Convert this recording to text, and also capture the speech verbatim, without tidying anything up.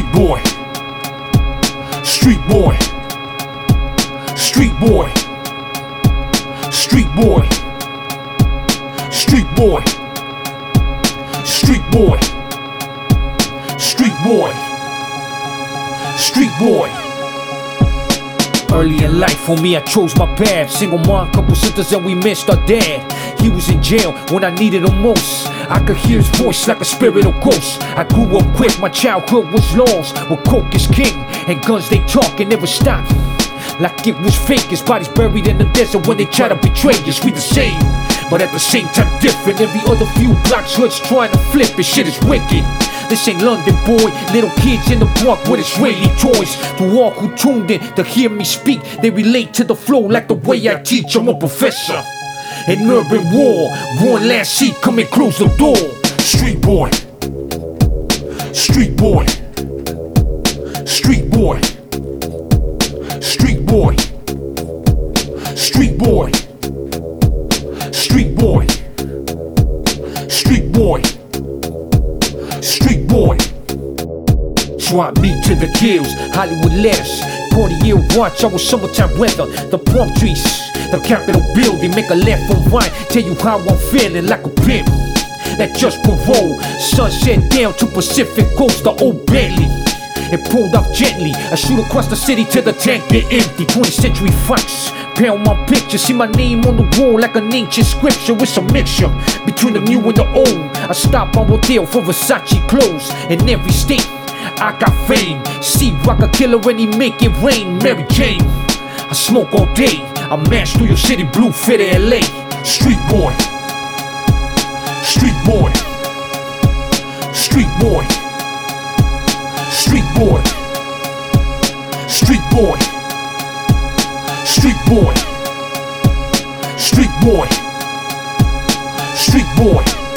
boy, street boy, street boy, street boy, street boy, street boy, street boy, street boy. Early in life, for me, I chose my path. Single mom, couple sisters, and we missed our dad. He was in jail when I needed him most. I could hear his voice like a spirit or ghost. I grew up quick, my childhood was lost. With coke is king, and guns they talk and never stop. Like it was fake, his body's buried in the desert when they try to betray us. We the same, but at the same time different. Every other few blocks, hoods trying to flip, and shit is wicked. This ain't London, boy. Little kids in the park with Israeli toys. To all who tuned in to hear me speak, they relate to the flow like the way I teach. I'm a professor in urban war. One last seat, come and close the door. Street boy, street boy, street boy, street boy, street boy, street boy, street boy, street boy. Swap meet to the kills, Hollywood letters. forty year watch, I was summertime weather. The palm trees, the Capitol building. Make a left on right, tell you how I'm feeling like a pimp that just parole. Sunset down to Pacific Coast, the old Bentley. It pulled up gently. I shoot across the city till the tank get empty. twentieth century Fox, pound my picture. See my name on the wall like an ancient scripture. It's a mixture between the new and the old. I stop on Rodeo for Versace clothes. In every state, I got fame. See rock a killer and he make it rain. Mary Jane, I smoke all day. I mash through your city, blue fit of L A. Street boy, street boy, street boy, street boy, street boy, street boy, street boy, street boy.